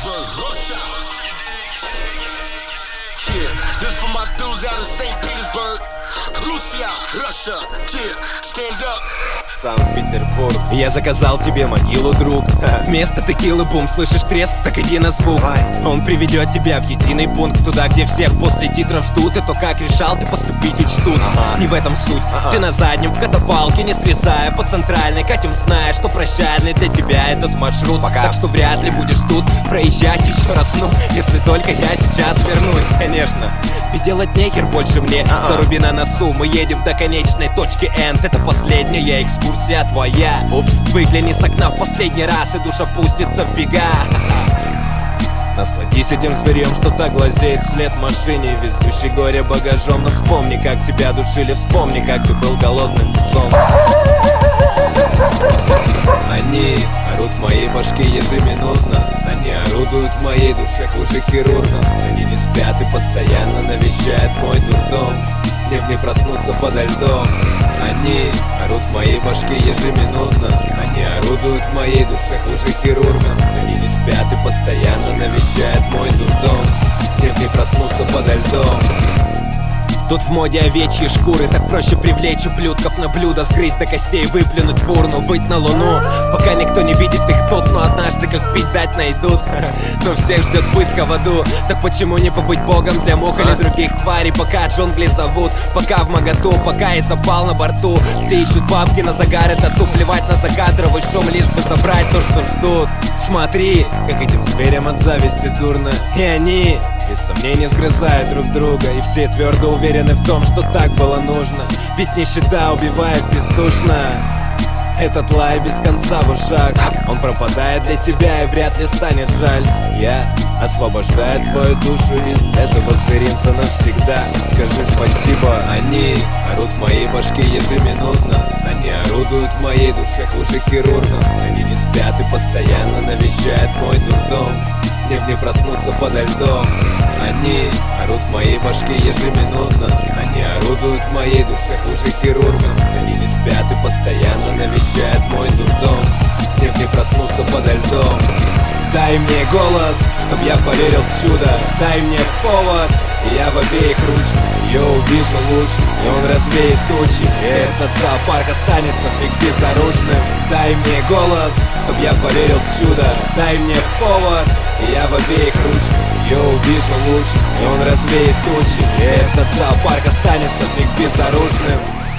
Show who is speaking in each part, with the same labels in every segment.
Speaker 1: Petersburg, Russia. Yeah, this for my dudes out in St. Petersburg, Russia, Russia. Yeah, stand up.
Speaker 2: Санкт-Петербург. Я заказал тебе могилу, друг. Вместо текилы бум, слышишь треск, так иди на звук. Он приведет тебя в единый пункт, туда, где всех после титров ждут. И то, как решал ты поступить, учтут. Не в этом суть. Ты на заднем в катафалке, не срезая по центральной. Катим, зная, что прощальный для тебя этот маршрут. Так что вряд ли будешь тут проезжать еще раз. Ну, если только я сейчас вернусь, конечно. Ведь делать нехер больше мне. Заруби на носу, мы едем до конечной точки End. Это последняя экскурсия твоя. Упс, выгляни с окна в последний раз, и душа пустится в бега. Насладись этим зверем, что так глазеет вслед машине, везущей горе багажом. Но вспомни, как тебя душили, вспомни, как ты был голодным псом. Они орут в моей башке ежеминутно. Они орудуют в моей душе хуже хирурга. Они не спят и постоянно навещают мой дурдом. Мне в ней проснуться подо льдом. Они орут в моей башке ежеминутно. Они орудуют в моей душе хуже хирурга. Они не спят и постоянно навещают мой дурдом. Мне в ней проснуться подо льдом. Тут в моде овечьи шкуры, так проще привлечь ублюдков на блюдо. Сгрызть до костей, выплюнуть в урну, выть на луну. Пока никто не видит их тут, но однажды как пить дать найдут. Но всех ждет пытка в аду. Так почему не побыть богом для мух или других тварей? Пока джунгли зовут, пока в моготу, пока и запал на борту. Все ищут бабки на загары, тату. Плевать на закадровый шум, лишь бы забрать то, что ждут. Смотри, как этим зверям от зависти дурно. И они без сомнений сгрызают друг друга. И все твердо уверены в том, что так было нужно. Ведь нищета убивает бездушно. Этот лай без конца в ушах, он пропадает для тебя и вряд ли станет жаль. Я освобождаю твою душу из этого зверинца навсегда. Скажи спасибо. Они орут в моей башке ежеминутно. Они орудуют в моей душе хуже хирурга. Они не спят и постоянно навещают мой дурдом. Мне в ней проснуться подо льдом. Они орут в моей башке ежеминутно. Они орудуют в моей душе хуже хирурга. Они не спят и постоянно навещают мой дурдом. Мне в ней проснуться подо льдом. Дай мне голос, чтоб я поверил в чудо. Дай мне повод, и я в обеих ручках ее увижу лучше. И он развеет тучи, и этот зоопарк останется вмиг безоружным. Дай мне голос, чтоб я поверил в чудо. Дай мне повод, и я в обеих ручках ее увижу лучше. И он развеет тучи, и этот зоопарк останется вмиг безоружным.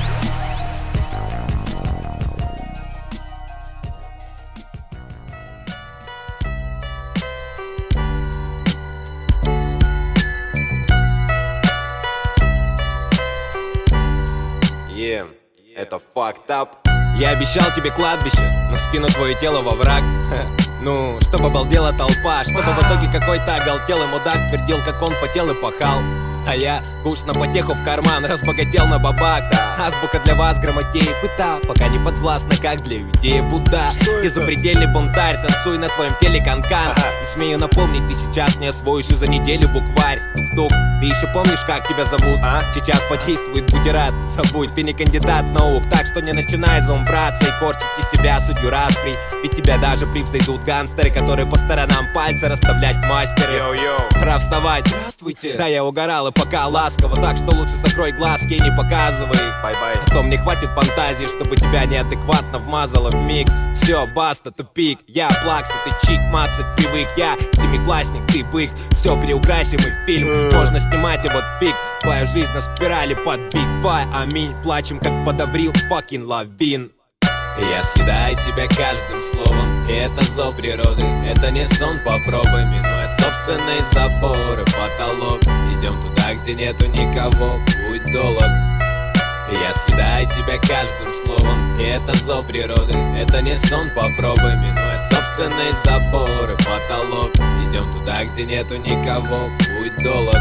Speaker 2: Это fucked up. Я обещал тебе кладбище, но скину твое тело во враг. Ну, чтобы обалдела толпа, чтобы в итоге какой-то оголтелый мудак твердил, как он потел и пахал. А я куш на потеху в карман, разбогател на бабак. Азбука для вас, грамотеев и та, пока не подвластна, как для иудея Будда. И запредельный бунтарь, танцуй на твоем теле канкан. И смею напомнить, ты сейчас не освоишь и за неделю букварь. Тук-тук, ты еще помнишь, как тебя зовут? Сейчас подействует бутерат, забудь, ты не кандидат наук. Так что не начинай заумбраться и корчить из себя судью распри. Ведь тебя даже превзойдут гангстеры, которые по сторонам пальцы расставлять мастеры. Пора вставать, здравствуйте. Да, я угорал и пока ласково, так что лучше закрой глазки и не показывай их. Бай-бай. А то мне хватит фантазии, чтобы тебя неадекватно вмазало в миг. Все, баста, тупик. Я плакса, ты чик, мацать привык. Я семиклассник, ты бык. Все переукрасим и фильм можно снимать, и вот фиг. Твоя жизнь на спирали под Big Five. Аминь, плачем как подаврил fucking лавин. Я съедаю тебя каждым словом, и это зов природы. Это не сон, попробуй, минуя собственные заборы, потолок. Идем туда, где нету никого, путь долог. Я съедаю тебя каждым словом, и это зов природы. Это не сон, попробуй, минуя собственные заборы, потолок. Идем туда, где нету никого, путь долог.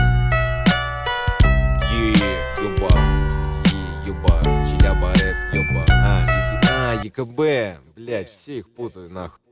Speaker 2: Юба, Челяба рэп, юба. ЕКБ, блять, все их путают нахуй.